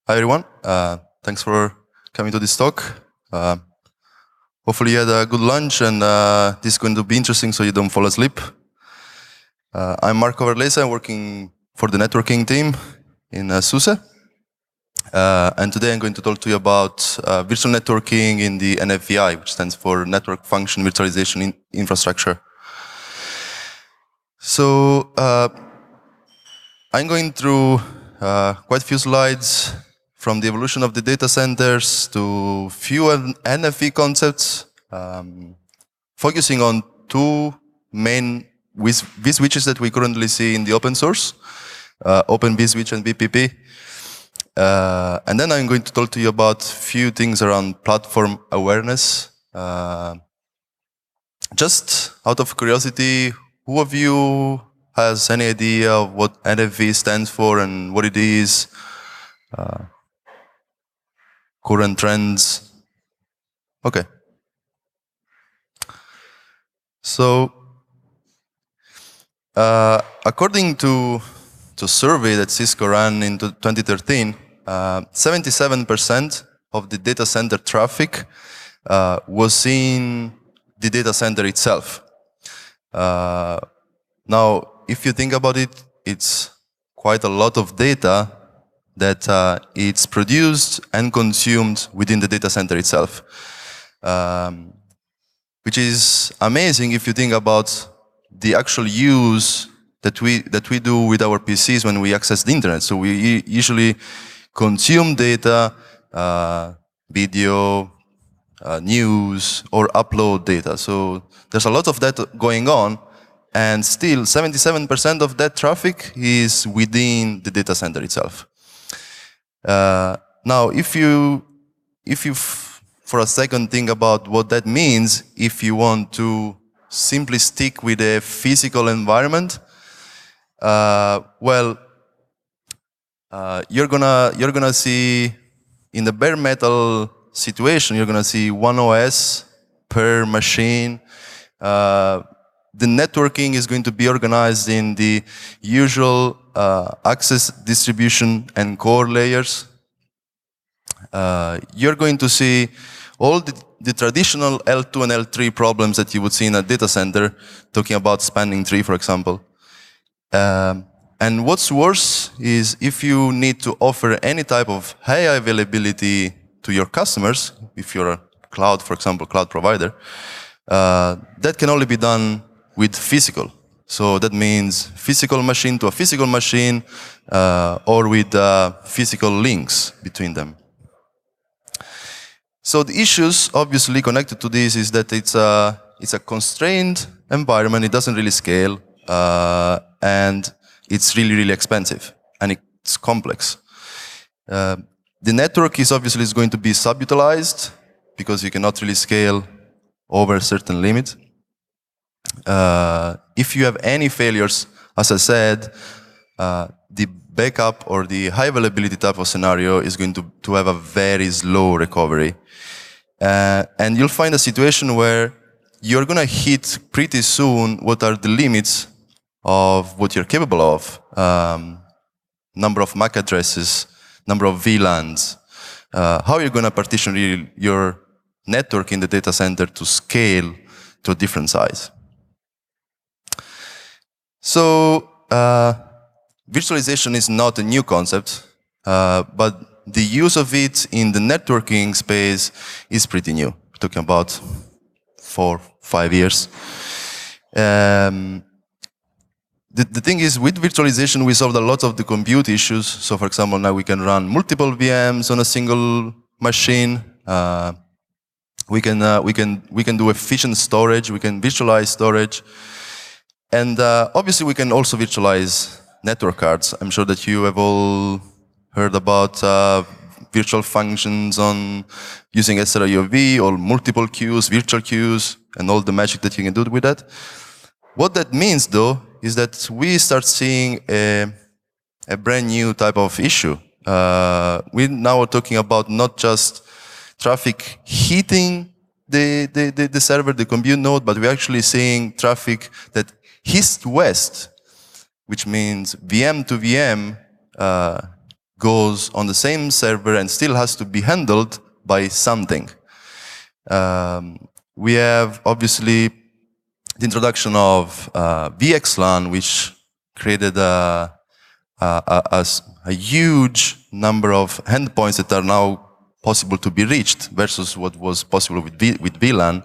Hi everyone, thanks for coming to this talk. Hopefully you had a good lunch and this is going to be interesting so you don't fall asleep. I'm Marco Verlesa, I'm working for the networking team in SUSE. And today I'm going to talk to you about virtual networking in the NFVI, which stands for Network Function Virtualization Infrastructure. So I'm going through quite a few slides from the evolution of the data centers to few NFV concepts, focusing on two main vSwitches that we currently see in the open source, Open vSwitch and VPP. And then I'm going to talk to you about a few things around platform awareness. Just out of curiosity, who of you has any idea of what NFV stands for and what it is? Current trends? Okay. So, according to a survey that Cisco ran in 2013, 77% of the data center traffic was in the data center itself. Now, if you think about it, it's quite a lot of data that it's produced and consumed within the data center itself, which is amazing if you think about the actual use that we do with our PCs when we access the internet. So we usually consume data, video, news, or upload data. So there's a lot of that going on, and still 77% of that traffic is within the data center itself. Now, if you for a second think about what that means, if you want to simply stick with a physical environment, you're gonna see in the bare metal situation, you're gonna see one OS per machine. The networking is going to be organized in the usual access, distribution, and core layers. You're going to see all the traditional L2 and L3 problems that you would see in a data center, talking about spanning tree, for example. And what's worse is if you need to offer any type of high availability to your customers, if you're a cloud, for example, cloud provider, that can only be done with physical. So that means physical machine to a physical machine, or with physical links between them. So the issues obviously connected to this is that it's a constrained environment, it doesn't really scale, and it's really, really expensive, and it's complex. The network is obviously going to be subutilized because you cannot really scale over a certain limit. If you have any failures, as I said, the backup or the high availability type of scenario is going to have a very slow recovery. And you'll find a situation where you're going to hit pretty soon what are the limits of what you're capable of. Number of MAC addresses, number of VLANs, how you're going to partition your network in the data center to scale to a different size. So virtualization is not a new concept, but the use of it in the networking space is pretty new. We're talking about 4-5 years. The thing is, with virtualization, we solved a lot of the compute issues. So, for example, now we can run multiple VMs on a single machine. We can do efficient storage. We can virtualize storage. And obviously, we can also virtualize network cards. I'm sure that you have all heard about virtual functions on using SRIOV or multiple queues, virtual queues, and all the magic that you can do with that. What that means, though, is that we start seeing a brand new type of issue. We now are talking about not just traffic hitting the server, the compute node, but we're actually seeing traffic that east-west, which means VM to VM, goes on the same server and still has to be handled by something. We have obviously the introduction of VXLAN, which created a huge number of endpoints that are now possible to be reached versus what was possible with VLAN.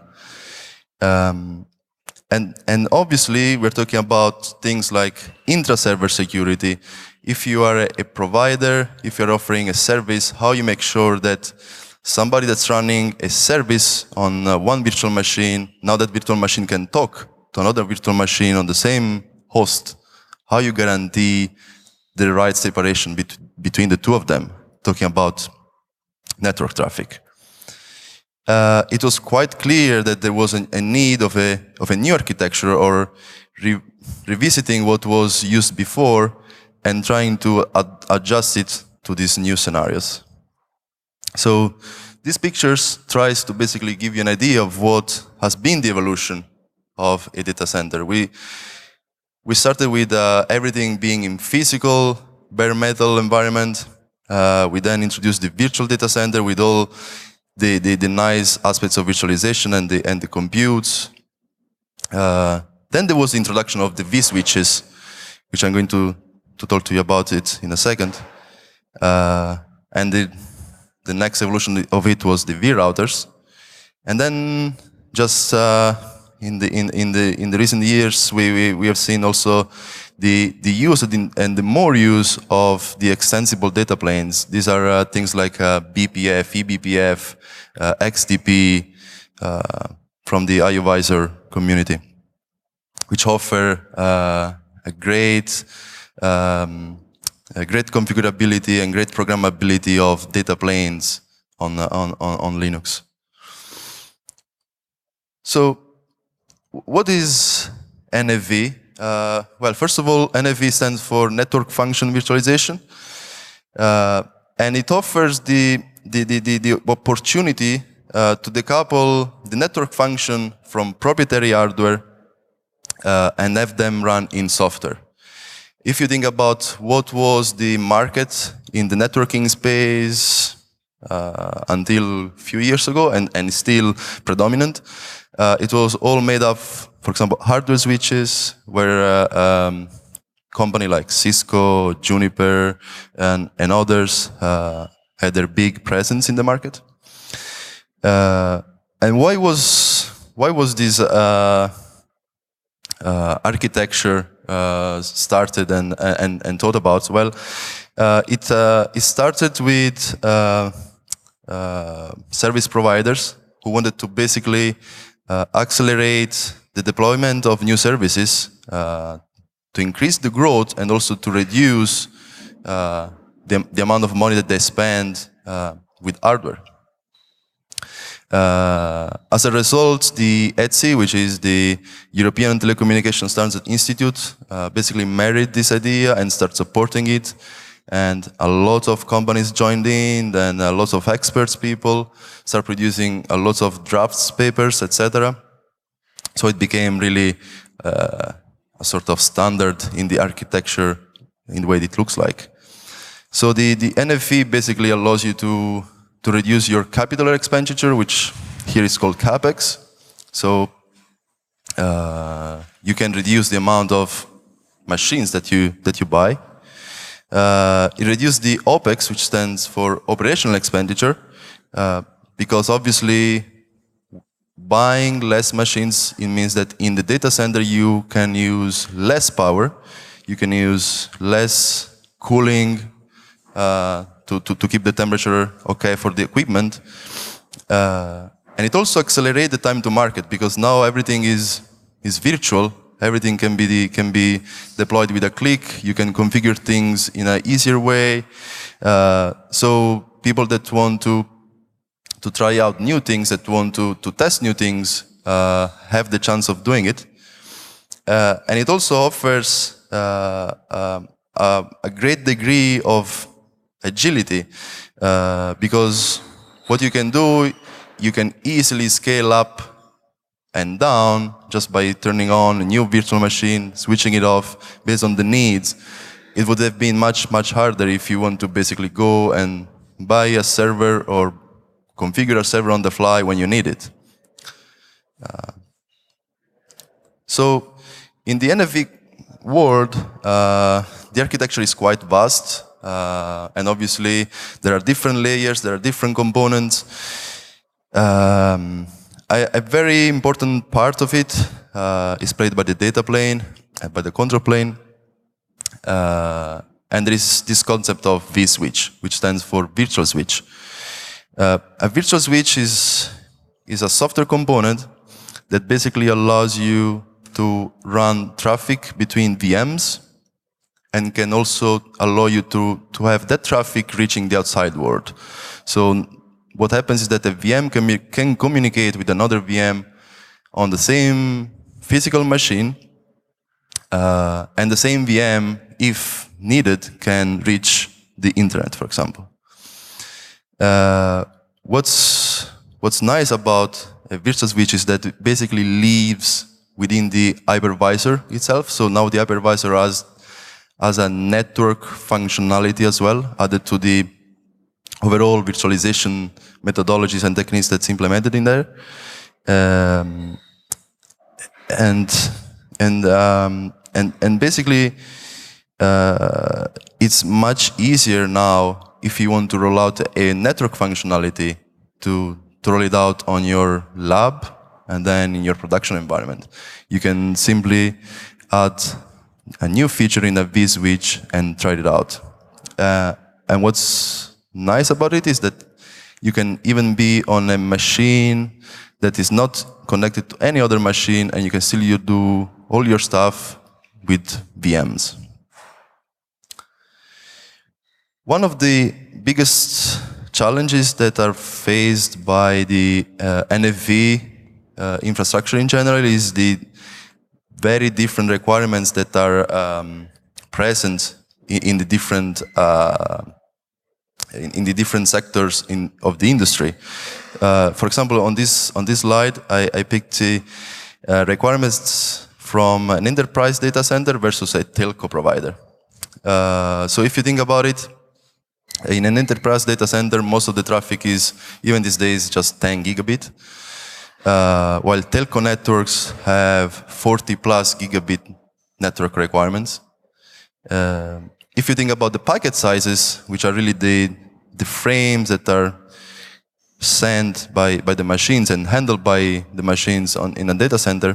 And obviously, we're talking about things like intra-server security. If you are a provider, if you're offering a service, how you make sure that somebody that's running a service on one virtual machine, now that virtual machine can talk to another virtual machine on the same host, how you guarantee the right separation between the two of them, talking about network traffic. It was quite clear that there was a need of a new architecture, or revisiting what was used before and trying to adjust it to these new scenarios. So these pictures tries to basically give you an idea of what has been the evolution of a data center. We started with everything being in physical, bare metal environment. We then introduced the virtual data center with all the nice aspects of virtualization and the computes. Then there was the introduction of the vSwitches, which I'm going to talk to you about it in a second. And the next evolution of it was the vRouters. And then just in the recent years, we have seen also the use and the more use of the extensible data planes. These are things like BPF, eBPF, XDP from the IOVisor community, which offer a great configurability and great programmability of data planes on Linux. So, what is NFV? Well, first of all, NFV stands for Network Function Virtualization, and it offers the opportunity to decouple the network function from proprietary hardware and have them run in software. If you think about what was the market in the networking space until a few years ago and still predominant, it was all made of, for example, hardware switches, where company like Cisco, Juniper, and others had their big presence in the market. And why was this architecture started and thought about? Well, it started with service providers who wanted to basically accelerate the deployment of new services to increase the growth and also to reduce the amount of money that they spend with hardware. As a result, the ETSI, which is the European Telecommunication Standards Institute, basically married this idea and started supporting it. And a lot of companies joined in, and a lot of experts people start producing a lot of drafts, papers, etc. So it became really a sort of standard in the architecture in the way it looks like. So the NFV basically allows you to reduce your capital expenditure, which here is called CapEx. So you can reduce the amount of machines that you buy. It reduces the OpEx, which stands for operational expenditure, because obviously buying less machines, it means that in the data center you can use less power, you can use less cooling to keep the temperature okay for the equipment. And it also accelerates the time to market, because now everything is virtual. Everything can be deployed with a click. You can configure things in an easier way. So people that want to try out new things, that want to test new things, have the chance of doing it. And it also offers a great degree of agility, because what you can do, you can easily scale up and down just by turning on a new virtual machine, switching it off based on the needs. it would have been much harder if you want to basically go and buy a server or configure a server on the fly when you need it. So in the NFV world, the architecture is quite vast, and obviously there are different layers, there are different components. A very important part of it is played by the data plane, by the control plane, and there is this concept of vSwitch, which stands for virtual switch. A virtual switch is a software component that basically allows you to run traffic between VMs and can also allow you to have that traffic reaching the outside world. So what happens is that a VM can communicate with another VM on the same physical machine, and the same VM, if needed, can reach the internet, for example. What's nice about a virtual switch is that it basically lives within the hypervisor itself. So now the hypervisor has a network functionality as well, added to the overall virtualization methodologies and techniques that's implemented in there. And basically, it's much easier now if you want to roll out a network functionality to roll it out on your lab and then in your production environment. You can simply add a new feature in a vSwitch and try it out. And what's nice about it is that you can even be on a machine that is not connected to any other machine, and you can still do all your stuff with VMs. One of the biggest challenges that are faced by the NFV infrastructure in general is the very different requirements that are present in the different sectors of the industry. For example, on this slide, I picked the requirements from an enterprise data center versus a telco provider. So if you think about it, in an enterprise data center, most of the traffic is, even these days, just 10 gigabit, while telco networks have 40 plus gigabit network requirements. If you think about the packet sizes, which are really the frames that are sent by the machines and handled by the machines in a data center,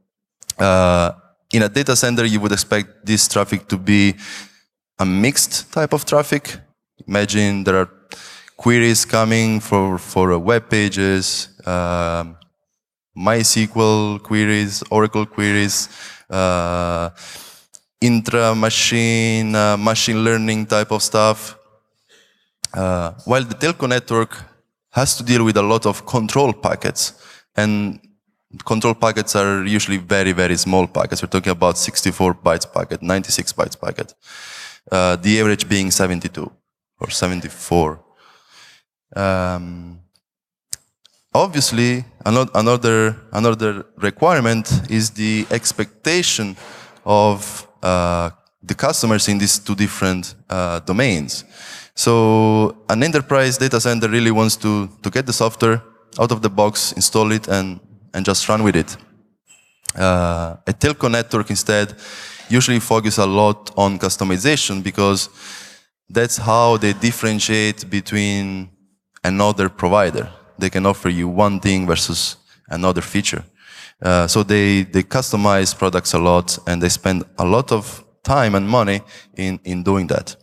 in a data center you would expect this traffic to be a mixed type of traffic. Imagine there are queries coming for web pages, MySQL queries, Oracle queries, intra-machine, machine learning type of stuff. While the telco network has to deal with a lot of control packets, and control packets are usually very, very small packets. We're talking about 64 bytes packet, 96 bytes packet. The average being 72 or 74. Obviously, another requirement is the expectation of the customers in these two different domains. So an enterprise data center really wants to get the software out of the box, install it, and just run with it. A telco network instead usually focus a lot on customization, because that's how they differentiate between another provider. They can offer you one thing versus another feature. So they customize products a lot, and they spend a lot of time and money in doing that.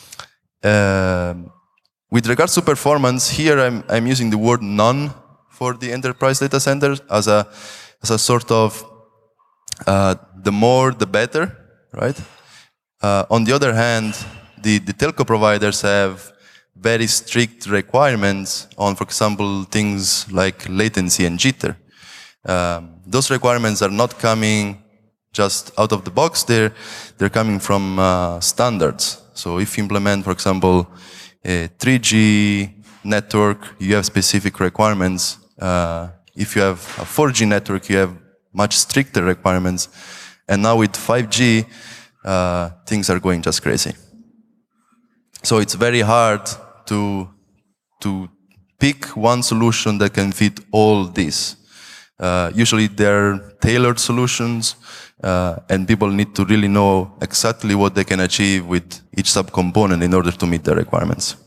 With regards to performance, here I'm using the word none for the enterprise data center as a sort of the more the better, right? On the other hand, the telco providers have very strict requirements on, for example, things like latency and jitter. Those requirements are not coming just out of the box. They're coming from standards. So if you implement, for example, a 3G network, you have specific requirements. If you have a 4G network, you have much stricter requirements. And now with 5G, things are going just crazy. So it's very hard to pick one solution that can fit all this. Usually they're tailored solutions, and people need to really know exactly what they can achieve with each subcomponent in order to meet their requirements.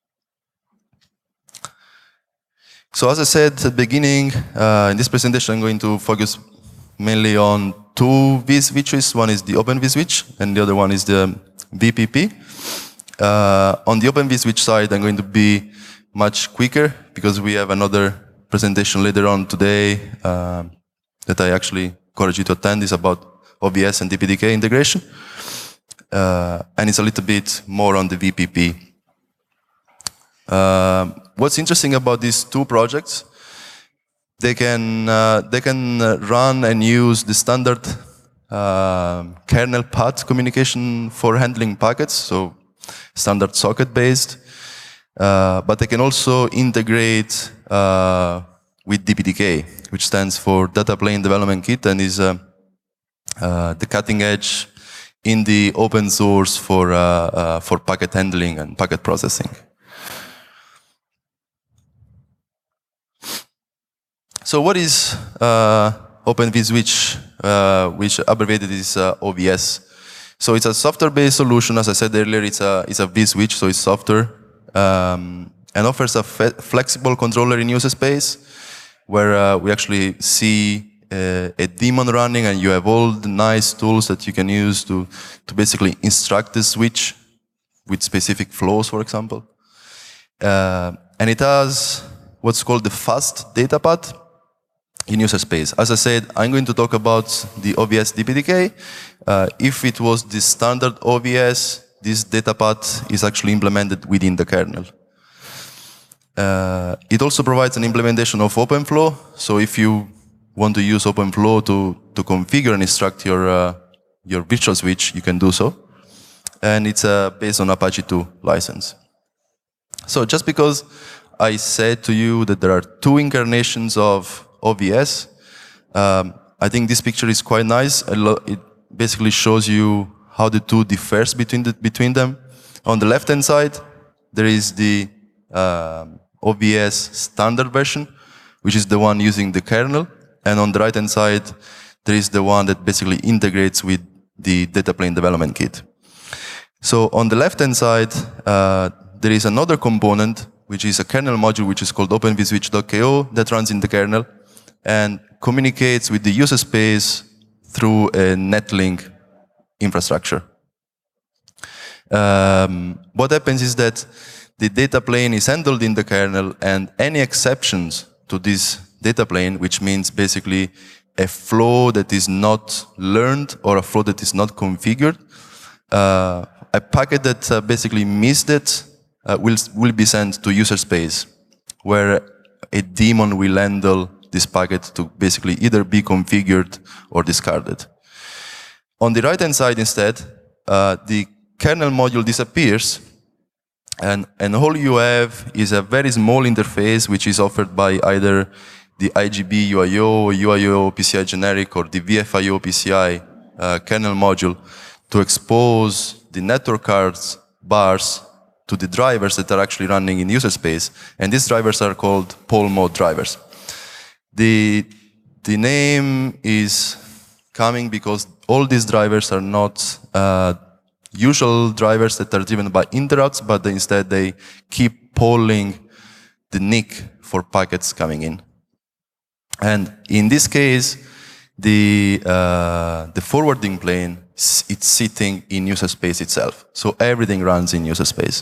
So as I said at the beginning, in this presentation I'm going to focus mainly on two vSwitches. One is the Open vSwitch, and the other one is the VPP. On the Open vSwitch side, I'm going to be much quicker because we have another presentation later on today that I actually encourage you to attend. Is about OVS and DPDK integration, and it's a little bit more on the VPP. What's interesting about these two projects? They can run and use the standard kernel path communication for handling packets, so standard socket based. But they can also integrate with DPDK, which stands for Data Plane Development Kit, and is the cutting edge in the open source for packet handling and packet processing. So what is Open vSwitch, which abbreviated is OVS? So it's a software-based solution. As I said earlier, it's a vSwitch, so it's software, and offers a flexible controller in user space, where we actually see a daemon running, and you have all the nice tools that you can use to basically instruct the switch with specific flows, for example. And it has what's called the fast data path in user space. As I said, I'm going to talk about the OVS DPDK. If it was the standard OVS, this data path is actually implemented within the kernel. It also provides an implementation of OpenFlow. So if you want to use OpenFlow to configure and instruct your virtual switch, you can do so. And it's based on Apache 2 license. So just because I said to you that there are two incarnations of OVS, I think this picture is quite nice. It basically shows you how the two differs between them. On the left-hand side, there is the OVS standard version, which is the one using the kernel. And on the right-hand side, there is the one that basically integrates with the Data Plane Development Kit. So on the left-hand side, there is another component, which is a kernel module, which is called OpenVSwitch.ko, that runs in the kernel and communicates with the user space through a netlink infrastructure. What happens is that the data plane is handled in the kernel, and any exceptions to this data plane, which means basically a flow that is not learned or a flow that is not configured, a packet that basically missed it will be sent to user space, where a daemon will handle this packet to basically either be configured or discarded. On the right-hand side instead, the kernel module disappears, and all you have is a very small interface which is offered by either the IGB UIO, UIO PCI generic, or the VFIO PCI kernel module to expose the network cards bars to the drivers that are actually running in user space, and these drivers are called poll mode drivers. The name is coming because all these drivers are not usual drivers that are driven by interrupts, but instead they keep polling the NIC for packets coming in. And in this case, the forwarding plane, it's sitting in user space itself. So everything runs in user space.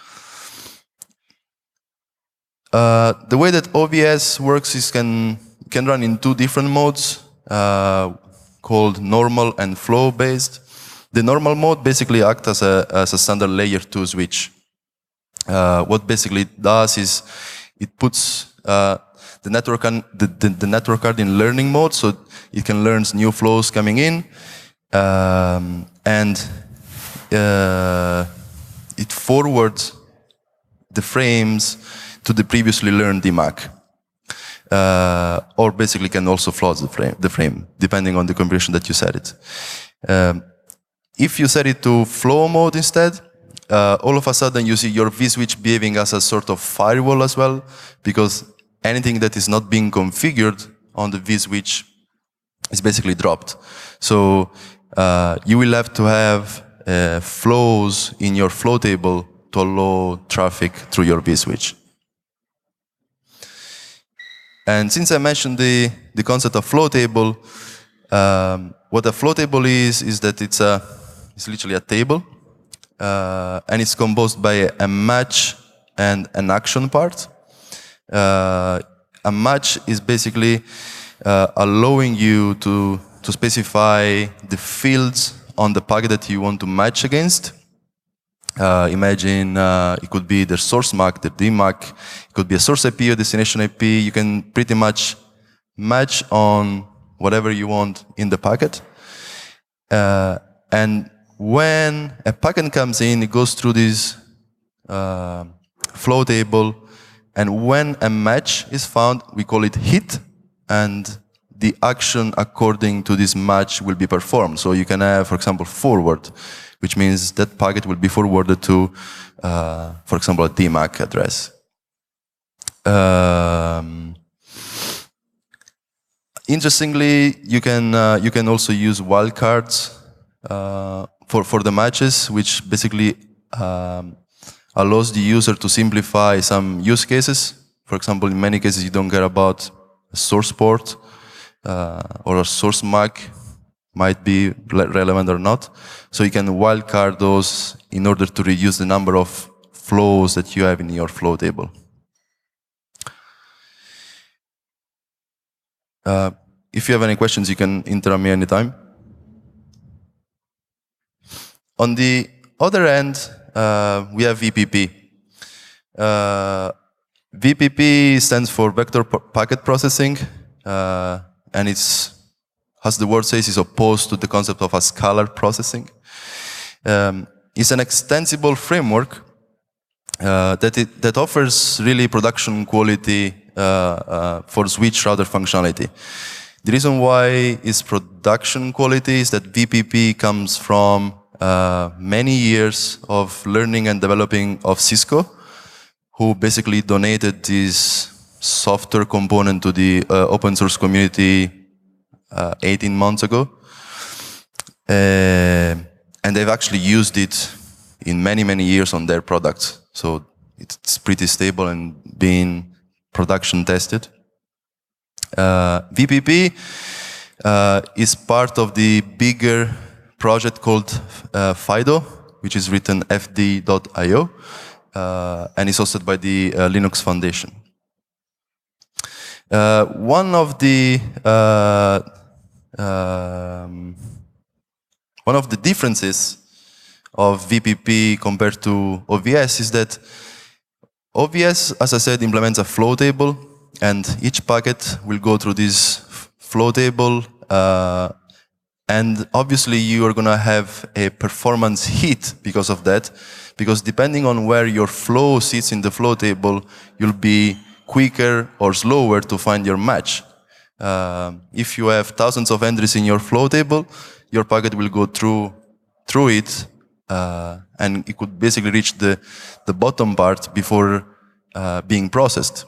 The way that OVS works is can run in two different modes, called normal and flow based. The normal mode basically acts as a standard layer 2 switch. What basically it does is it puts the network card in learning mode, so it can learn new flows coming in, and it forwards the frames to the previously learned DMAC, or basically can also flood the frame, depending on the configuration that you set it. If you set it to flow mode instead, all of a sudden you see your vSwitch behaving as a sort of firewall as well, because anything that is not being configured on the vSwitch is basically dropped. So you will have to have flows in your flow table to allow traffic through your vSwitch. And since I mentioned the concept of flow table, what a flow table is that it's literally a table, and it's composed by a match and an action part. A match is basically allowing you to specify the fields on the packet that you want to match against. Imagine it could be the source MAC, the DMAC, it could be a source IP or destination IP. You can pretty much match on whatever you want in the packet. And when a packet comes in, it goes through this flow table, and when a match is found, we call it hit, and the action according to this match will be performed. So you can have, for example, forward, which means that packet will be forwarded to, for example, a DMAC address. Interestingly, you can also use wildcards for the matches, which basically allows the user to simplify some use cases. For example, in many cases, you don't care about a source port or a source MAC might be relevant or not. So you can wildcard those in order to reduce the number of flows that you have in your flow table. If you have any questions, you can interrupt me anytime. On the other end, we have VPP. VPP stands for Vector Packet Processing, and it's, as the word says, is opposed to the concept of a scalar processing. It's an extensible framework that offers really production quality for switch router functionality. The reason why it's production quality is that VPP comes from many years of learning and developing of Cisco, who basically donated this software component to the open source community 18 months ago. And they've actually used it in many years on their products. So it's pretty stable and being production tested. VPP is part of the bigger project called FIDO, which is written fd.io, and is hosted by the Linux Foundation. One of the differences of VPP compared to OVS is that OVS, as I said, implements a flow table, and each packet will go through this flow table, and obviously you are going to have a performance hit because of that, because depending on where your flow sits in the flow table, you'll be quicker or slower to find your match. If you have thousands of entries in your flow table, your packet will go through it, and it could basically reach the bottom part before being processed.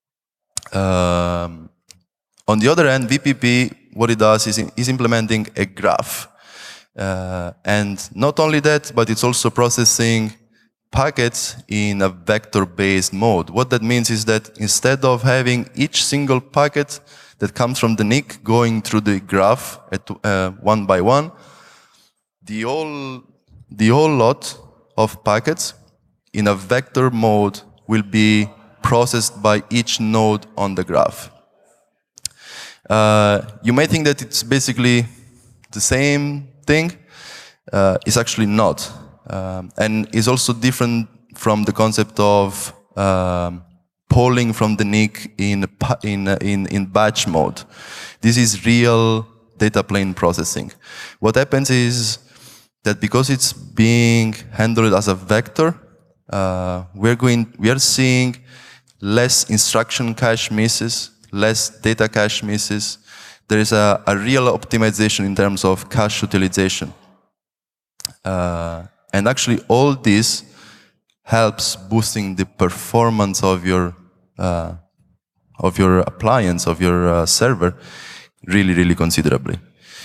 On the other hand, VPP, what it does is implementing a graph. And not only that, but it's also processing packets in a vector-based mode. What that means is that instead of having each single packet that comes from the NIC going through the graph one by one, the whole lot of packets in a vector mode will be processed by each node on the graph. You may think that it's basically the same thing. It's actually not. And is also different from the concept of polling from the NIC in batch mode. This is real data plane processing. What happens is that because it's being handled as a vector, we are seeing less instruction cache misses, less data cache misses. There is a real optimization in terms of cache utilization. And actually all this helps boosting the performance of your appliance, of your server, really considerably.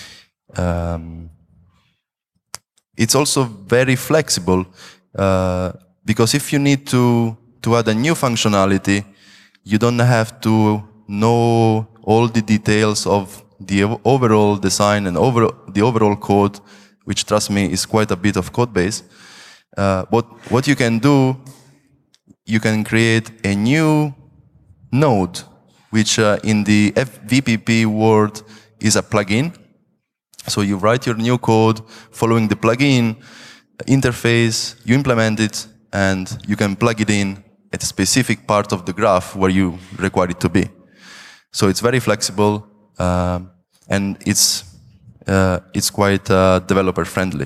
It's also very flexible because if you need to add a new functionality, you don't have to know all the details of the overall design and the overall code, which, trust me, is quite a bit of code base. What you can do, you can create a new node, which in the VPP world is a plugin. So you write your new code following the plugin interface, you implement it, and you can plug it in at a specific part of the graph where you require it to be. So it's very flexible, and it's quite developer friendly.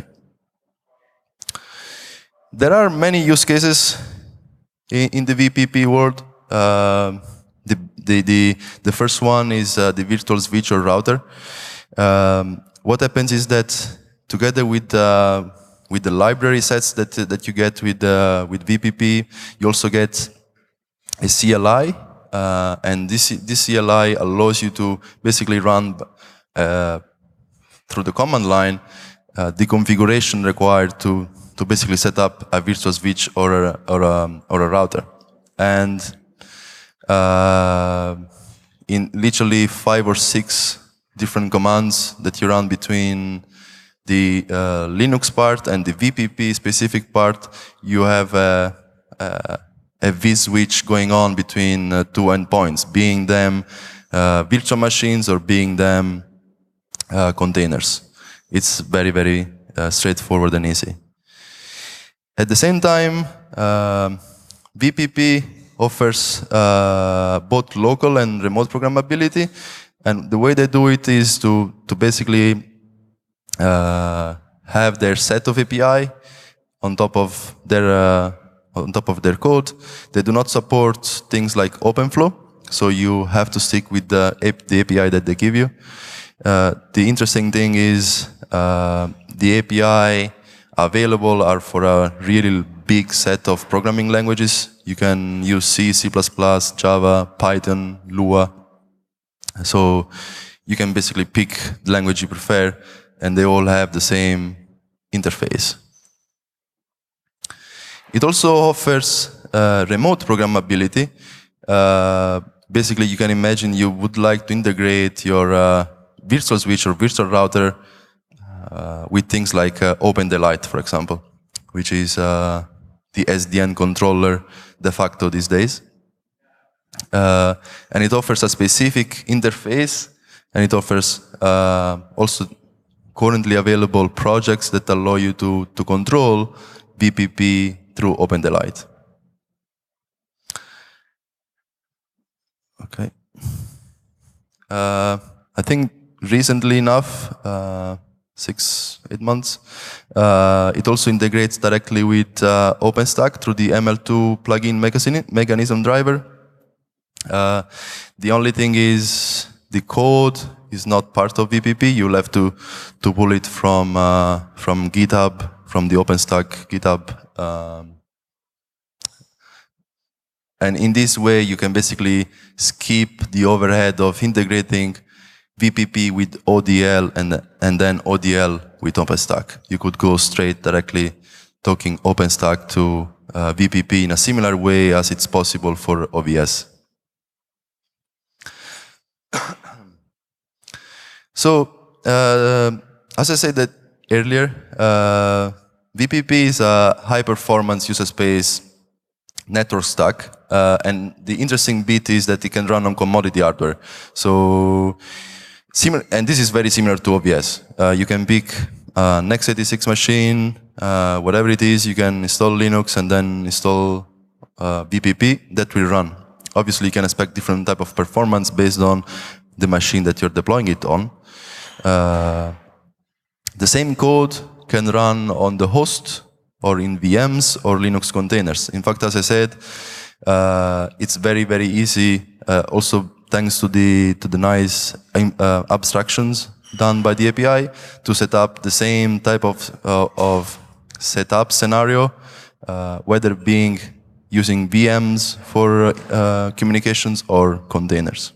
There are many use cases in the VPP world. The first one is the virtual switch or router. What happens is that together with the library sets that you get with VPP, you also get a CLI, and this CLI allows you to basically run through the command line the configuration required to basically set up a virtual switch or a router. And in literally 5 or 6 different commands that you run between the Linux part and the VPP specific part, you have a vSwitch going on between 2 endpoints, being them virtual machines or being them containers. It's very straightforward and easy. At the same time, VPP offers both local and remote programmability, and the way they do it is to basically have their set of API on top of their code. They do not support things like OpenFlow, so you have to stick with the API that they give you. The interesting thing is the API available are for a really big set of programming languages. You can use C, C++, Java, Python, Lua. So you can basically pick the language you prefer, and they all have the same interface. It also offers remote programmability. Basically, you can imagine you would like to integrate your virtual switch or virtual router with things like OpenDaylight, for example, which is the SDN controller de facto these days. And it offers a specific interface, and it offers also currently available projects that allow you to control VPP through OpenDaylight. Okay. I think recently enough, 6-8 months, it also integrates directly with OpenStack through the ML2 plugin mechanism driver. The only thing is the code is not part of VPP. You'll have to pull it from GitHub, from the OpenStack GitHub. And in this way, you can basically skip the overhead of integrating VPP with ODL and then ODL with OpenStack. You could go straight directly talking OpenStack to VPP in a similar way as it's possible for OVS. So, as I said that earlier, VPP is a high-performance user space network stack, and the interesting bit is that it can run on commodity hardware. So, and this is very similar to OVS. You can pick an x86 machine, whatever it is, you can install Linux and then install VPP that will run. Obviously, you can expect different type of performance based on the machine that you're deploying it on. The same code can run on the host or in VMs or Linux containers. In fact, as I said, it's very easy. Also, thanks to the nice abstractions done by the API to set up the same type of setup scenario, whether being using VMs for communications or containers.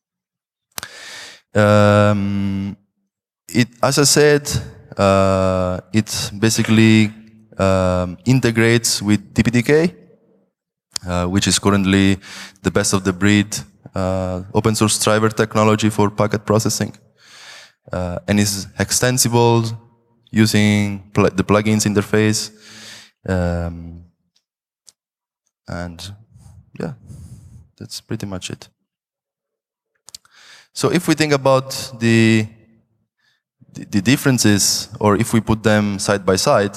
As I said, it basically integrates with DPDK, which is currently the best of the breed open source driver technology for packet processing, and is extensible using the plugins interface. And yeah, that's pretty much it. So if we think about the differences, or if we put them side by side,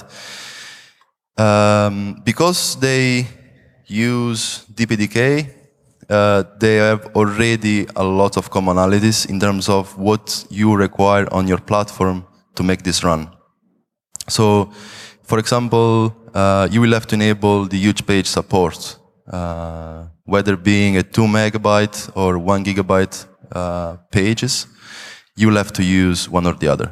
because they use DPDK, they have already a lot of commonalities in terms of what you require on your platform to make this run. So, for example, you will have to enable the huge page support, whether being a 2 megabyte or 1 gigabyte pages, you will have to use one or the other.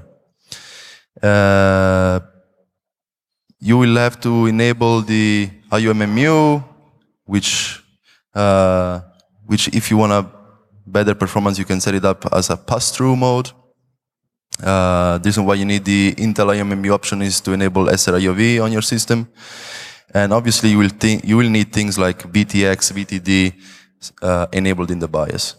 You will have to enable the IOMMU, which if you want a better performance, you can set it up as a pass-through mode. The reason why you need the Intel IOMMU option is to enable SRIOV on your system. And obviously you will need things like VTX, VTD enabled in the BIOS.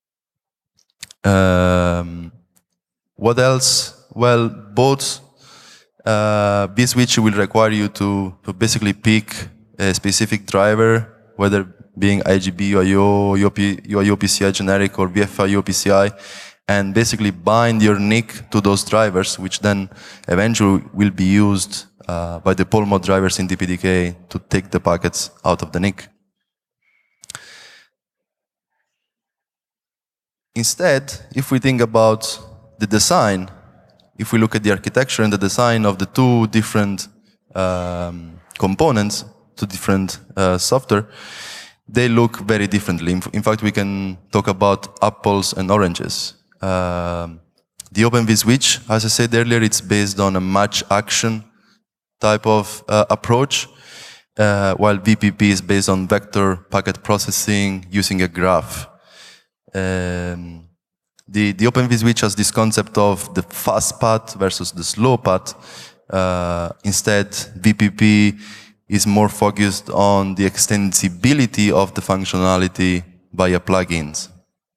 What else? Well, both vSwitch will require you to basically pick a specific driver, whether being IGB, UIO, UIO PCI generic, or VFIO PCI, and basically bind your NIC to those drivers, which then eventually will be used by the poll mode drivers in DPDK to take the packets out of the NIC. Instead, if we think about the design, if we look at the architecture and the design of the two different components, two different software, they look very differently. In fact, we can talk about apples and oranges. The Open vSwitch, as I said earlier, it's based on a match action type of approach, while VPP is based on vector packet processing using a graph. The Open vSwitch has this concept of the fast path versus the slow path. Instead, VPP is more focused on the extensibility of the functionality via plugins.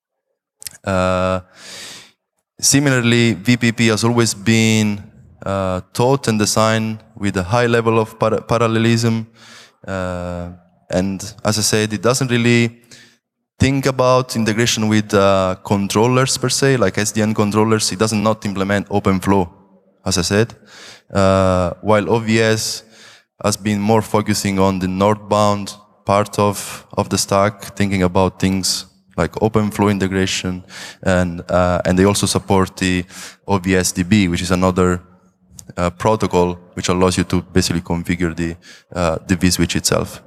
Similarly, VPP has always been taught and designed with a high level of parallelism. And as I said, it doesn't really think about integration with controllers per se, like SDN controllers. It does not implement OpenFlow, as I said. While OVS has been more focusing on the northbound part of the stack, thinking about things like OpenFlow integration, and they also support the OVS-DB, which is another protocol which allows you to basically configure the vSwitch itself.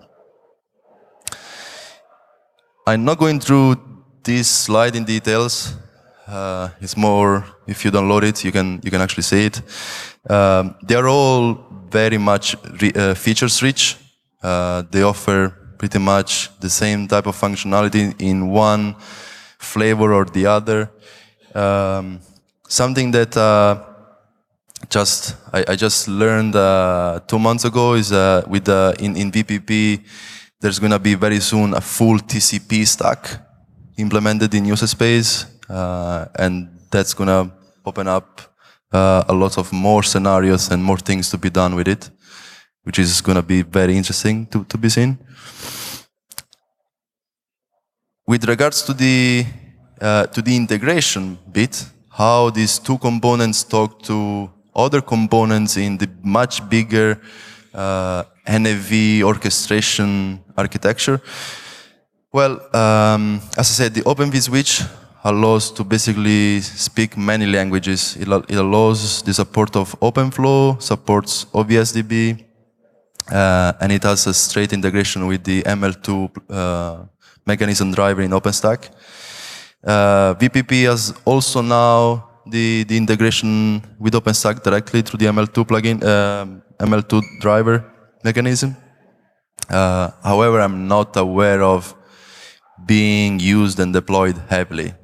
I'm not going through this slide in details. It's more, if you download it, you can actually see it. They are all very much features rich. They offer pretty much the same type of functionality in one flavor or the other. Something that I just learned 2 months ago is in VPP, there's going to be very soon a full TCP stack implemented in user space, and that's going to open up a lot of more scenarios and more things to be done with it, which is going to be very interesting to be seen. With regards to the integration bit, how these two components talk to other components in the much bigger NFV orchestration architecture. Well, as I said, the Open vSwitch allows to basically speak many languages. It allows the support of OpenFlow, supports OVS-DB, and it has a straight integration with the ML2 mechanism driver in OpenStack. VPP has also now the integration with OpenStack directly through the ML2 plugin, ML2 driver mechanism. However, I'm not aware of being used and deployed heavily.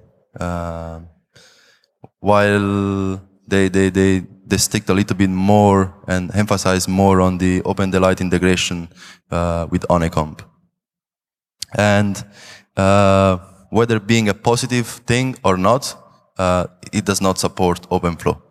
While they stick a little bit more and emphasize more on the OpenDelight integration with Honeycomb. And whether being a positive thing or not, it does not support OpenFlow.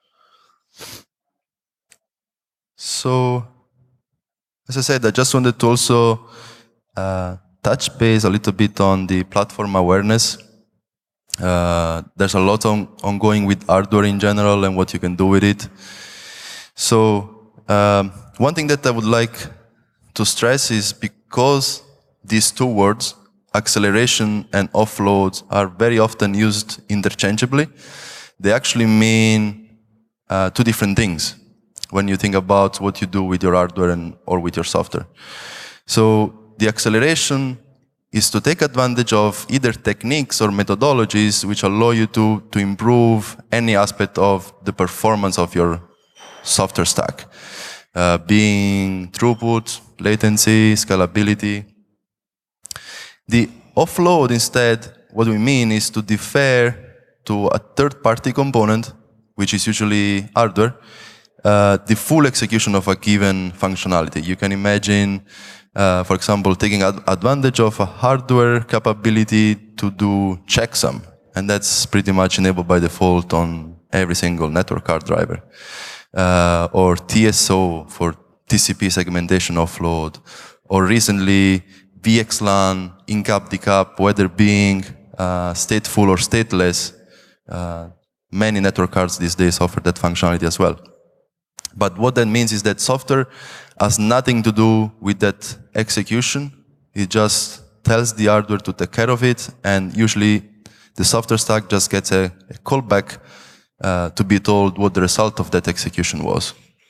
So, as I said, I just wanted to also touch base a little bit on the platform awareness. There's a lot ongoing with hardware in general and what you can do with it. So one thing that I would like to stress is because these two words, acceleration and offload, are very often used interchangeably, they actually mean two different things when you think about what you do with your hardware or with your software. So the acceleration is to take advantage of either techniques or methodologies which allow you to improve any aspect of the performance of your software stack, being throughput, latency, scalability. The offload, instead, what we mean is to defer to a third-party component, which is usually hardware, the full execution of a given functionality. You can imagine, for example, taking advantage of a hardware capability to do checksum, and that's pretty much enabled by default on every single network card driver. Or TSO for TCP segmentation offload, or recently VXLAN, in-cap, decap, whether being stateful or stateless. Many network cards these days offer that functionality as well. But what that means is that software has nothing to do with that execution. It just tells the hardware to take care of it, and usually the software stack just gets a callback to be told what the result of that execution was.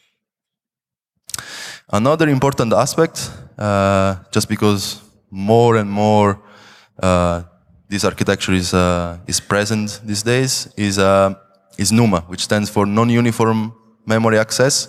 Another important aspect, just because more and more this architecture is present these days, is NUMA, which stands for non-uniform memory access.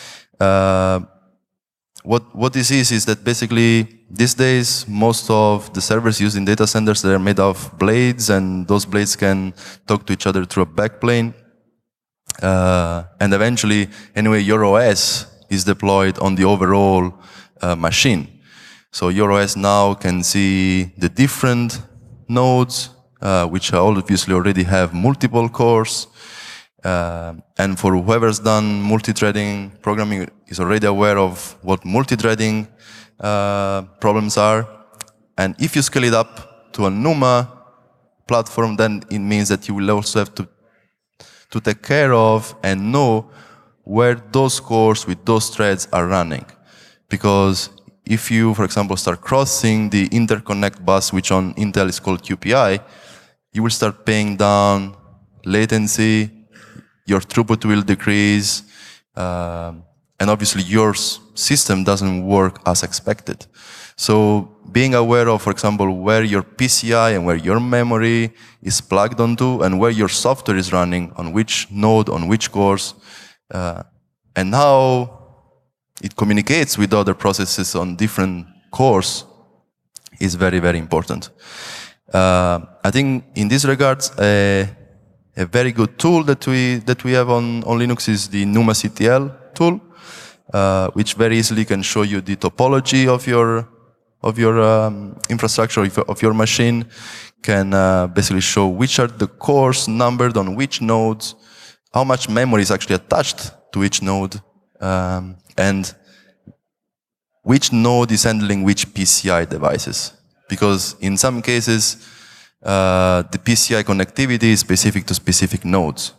What this is that basically these days most of the servers used in data centers, they're made of blades, and those blades can talk to each other through a backplane. And eventually, anyway, your OS is deployed on the overall machine. So your OS now can see the different nodes, which obviously already have multiple cores. And for whoever's done multi-threading programming is already aware of what multi-threading problems are. And if you scale it up to a NUMA platform, then it means that you will also have to take care of and know where those cores with those threads are running. Because if you, for example, start crossing the interconnect bus, which on Intel is called QPI, you will start paying down latency, your throughput will decrease, and obviously your system doesn't work as expected. So being aware of, for example, where your PCI and where your memory is plugged onto, and where your software is running, on which node, on which cores, and how it communicates with other processes on different cores is very, very important. I think in this regards, a very good tool that we have on Linux is the NumaCTL tool, which very easily can show you the topology of your infrastructure, of your machine, can basically show which are the cores numbered on which nodes, how much memory is actually attached to each node, and which node is handling which PCI devices. Because in some cases, the PCI connectivity is specific to specific nodes.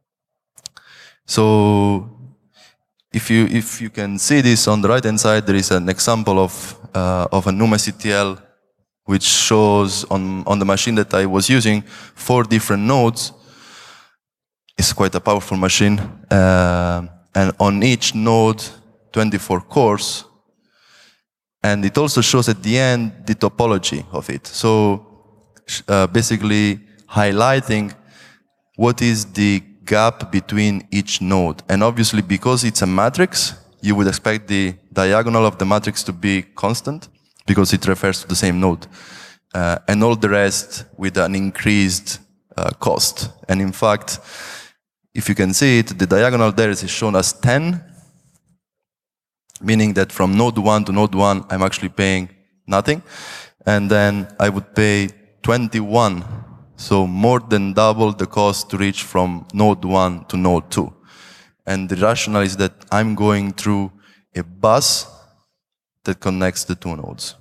So if you can see this on the right-hand side, there is an example of a NumaCTL which shows on the machine that I was using 4 different nodes. It's quite a powerful machine. And on each node, 24 cores. And it also shows at the end the topology of it. So basically highlighting what is the gap between each node. And obviously, because it's a matrix, you would expect the diagonal of the matrix to be constant, because it refers to the same node. And all the rest with an increased cost. And in fact, if you can see it, the diagonal there is shown as 10, meaning that from node 1 to node 1, I'm actually paying nothing. And then I would pay 21, so more than double the cost to reach from node 1 to node 2. And the rationale is that I'm going through a bus that connects the two nodes.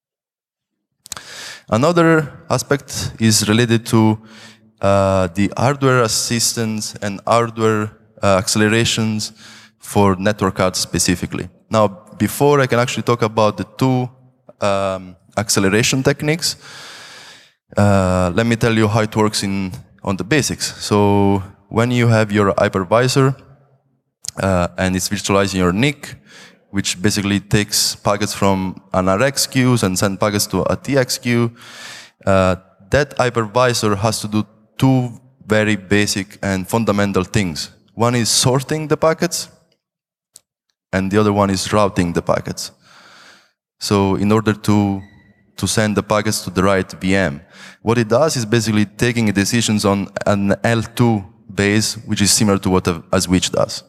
Another aspect is related to the hardware assistance and hardware accelerations for network cards specifically. Now, before I can actually talk about the two acceleration techniques, let me tell you how it works on the basics. So when you have your hypervisor and it's virtualizing your NIC, which basically takes packets from an RX queues and send packets to a TX queue, that hypervisor has to do two very basic and fundamental things. One is sorting the packets, and the other one is routing the packets. So in order to send the packets to the right VM, what it does is basically taking decisions on an L2 base, which is similar to what a switch does.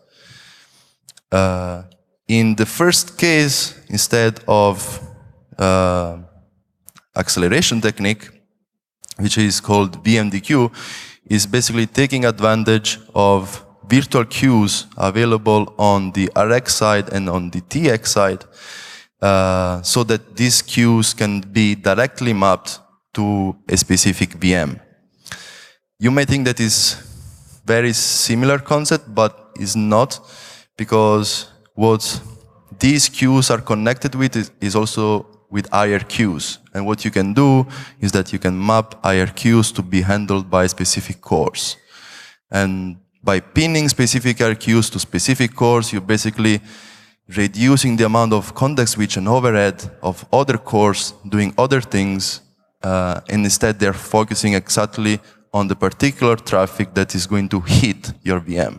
In the first case, instead of acceleration technique, which is called VMDQ, is basically taking advantage of virtual queues available on the RX side and on the TX side, so that these queues can be directly mapped to a specific VM. You may think that is very similar concept, but is not, because what these queues are connected with is also with IRQs. And what you can do is that you can map IRQs to be handled by specific cores. And by pinning specific IRQs to specific cores, you're basically reducing the amount of context switch and overhead of other cores doing other things, and instead they're focusing exactly on the particular traffic that is going to hit your VM.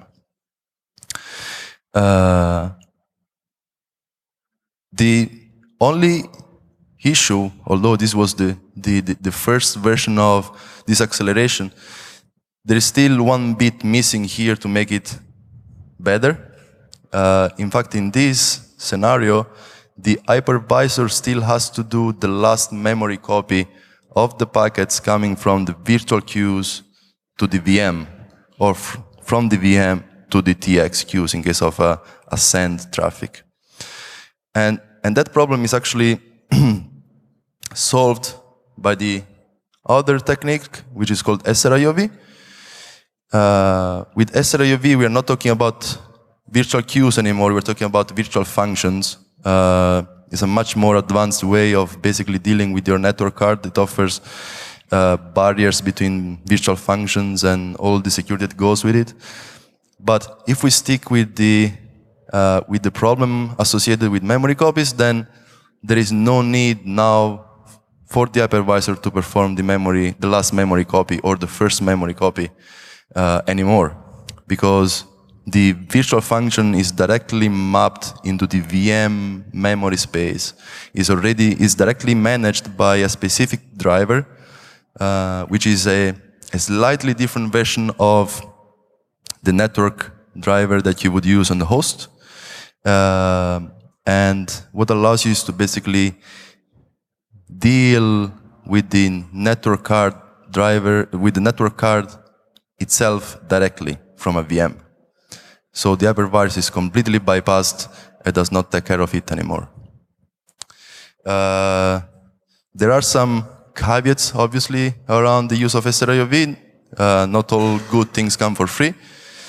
The only issue, although this was the first version of this acceleration, there is still one bit missing here to make it better. In fact, in this scenario, the hypervisor still has to do the last memory copy of the packets coming from the virtual queues to the VM, or from the VM to the TX queues in case of a send traffic. And that problem is actually solved by the other technique, which is called SRIOV. With SRIOV, we are not talking about virtual queues anymore, we're talking about virtual functions. It's a much more advanced way of basically dealing with your network card. It offers barriers between virtual functions and all the security that goes with it. But if we stick with the problem associated with memory copies, then there is no need now for the hypervisor to perform the last memory copy or the first memory copy anymore, because the virtual function is directly mapped into the VM memory space, is directly managed by a specific driver, which is a slightly different version of the network driver that you would use on the host. And what allows you is to basically deal with the network card driver, with the network card itself directly from a VM. So the hypervisor is completely bypassed and does not take care of it anymore. There are some caveats, obviously, around the use of SRIOV. Not all good things come for free.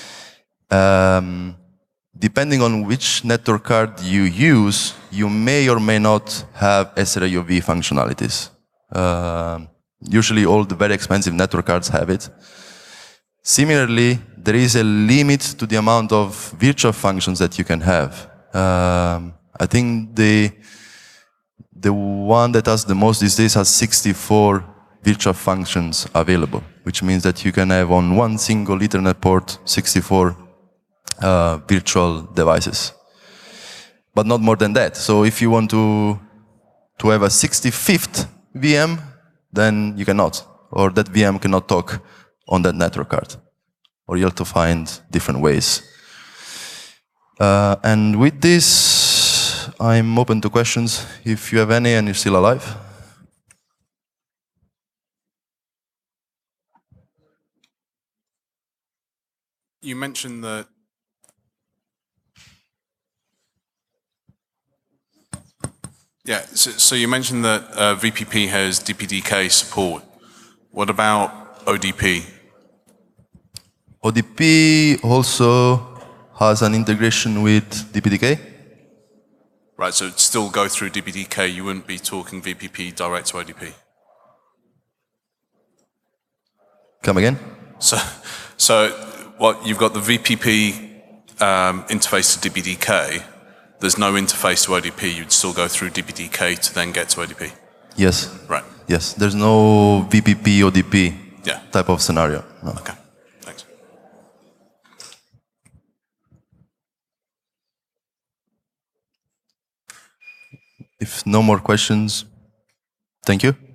Depending on which network card you use, you may or may not have SRIOV functionalities. Usually all the very expensive network cards have it. Similarly, there is a limit to the amount of virtual functions that you can have. I think the one that has the most these days has 64 virtual functions available, which means that you can have on one single Ethernet port 64 virtual devices. But not more than that. So if you want to have a 65th VM, then you cannot, or that VM cannot talk on that network card, or you have to find different ways. And with this, I'm open to questions if you have any and you're still alive. You mentioned that so you mentioned that VPP has DPDK support. What about ODP? ODP also has an integration with DPDK. Right, so it'd still go through DPDK, you wouldn't be talking VPP direct to ODP? Come again? So what, you've got the VPP interface to DPDK, there's no interface to ODP, you'd still go through DPDK to then get to ODP? Yes. Right. Yes, there's no VPP ODP type of scenario. No. Okay, thanks. If no more questions, thank you.